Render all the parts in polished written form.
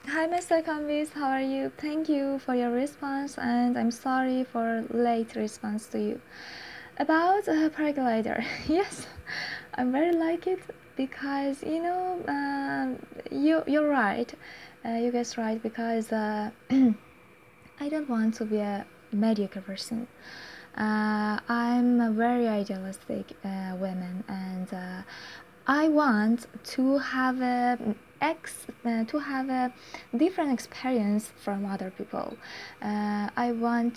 Hi, Mr. Convis. How are you? Thank you for your response, and I'm sorry for late response to you. About paraglider, yes, I'm very like it because you're right. You guys right because I don't want to be a mediocre person. I'm a very idealistic woman, and I want to have to have a different experience from other people. I want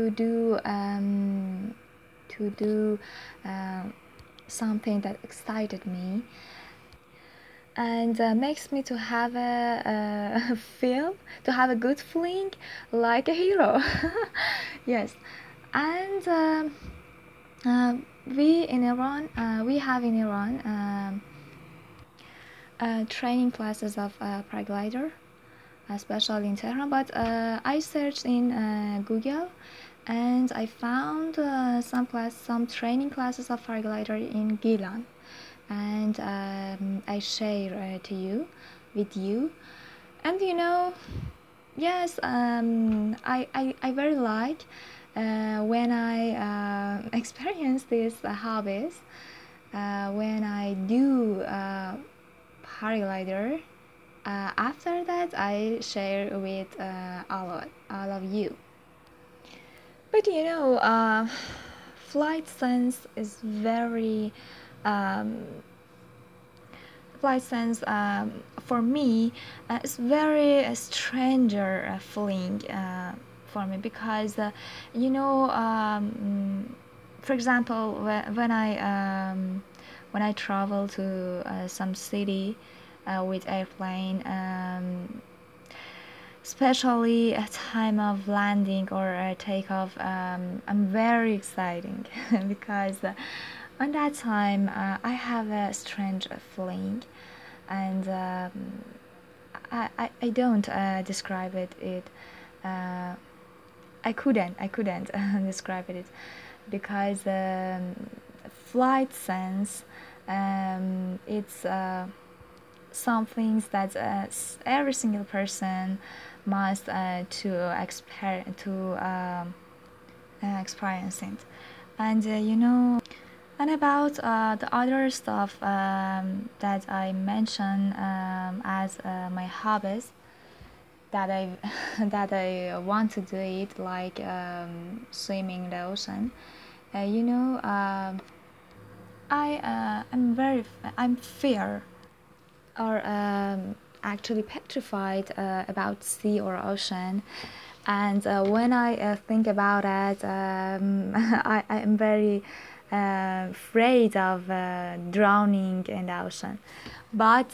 to do uh, something that excited me and makes me to have a feel to have a good feeling like a hero. Yes, and we have in Iran training classes of paraglider, especially in Tehran. But I searched in Google, and I found some training classes of paraglider in Gilan, and I share to you, with you, and yes, I very like when I experience these hobbies. When I do paraglider, after that I share with all of you. But flight sense is very um, flight sense for me is very stranger feeling for me because for example when I travel to some city with airplane, especially at time of landing or takeoff, I'm very exciting because on that time I have a strange feeling, and I don't describe it. Uh, I couldn't describe it because flight sense, it's some things that every single person must experience it, and and about the other stuff that I mentioned as my hobbies that I that I want to do it, like swimming in the ocean. Uh, you know, um I'm fear or actually petrified about sea or ocean, and when I think about it, I am very afraid of drowning in the ocean. But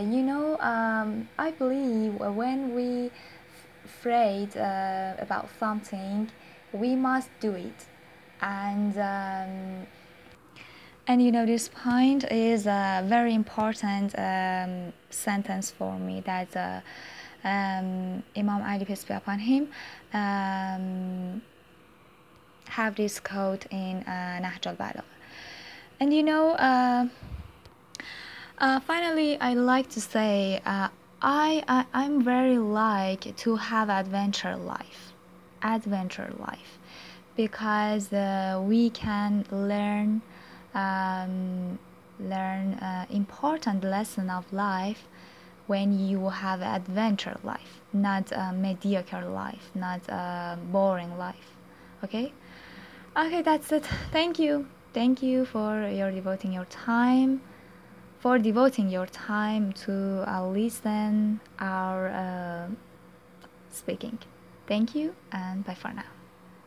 I believe when we afraid about something, we must do it, and this point is a very important sentence for me that Imam Ali, peace be upon him, um, have this quote in Nahj al-Balagha. And finally, I like to say I'm very like to have adventure life, because we can um, learn important lesson of life when you have adventure life, not a mediocre life, not a boring life. Okay. Okay, that's it. Thank you for devoting your time to listen our speaking. Thank you, and bye for now.